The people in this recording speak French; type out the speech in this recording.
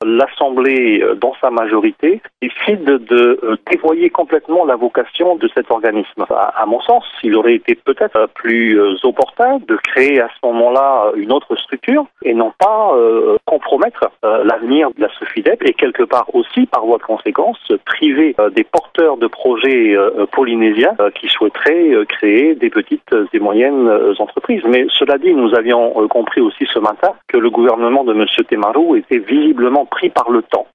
l'Assemblée, dans sa majorité, décide de dévoyer complètement la vocation de cet organisme. À mon sens, il aurait été peut-être plus opportun de créer à ce moment-là une autre structure et non pas compromettre l'avenir de la SOFIDEP et quelque part aussi, par voie de conséquence, priver des porteurs de projets polynésiens qui souhaiteraient créer des petites et moyennes entreprises. Mais cela dit, nous avions compris aussi ce matin que le gouvernement de M. Temaru était visiblement pris par le temps.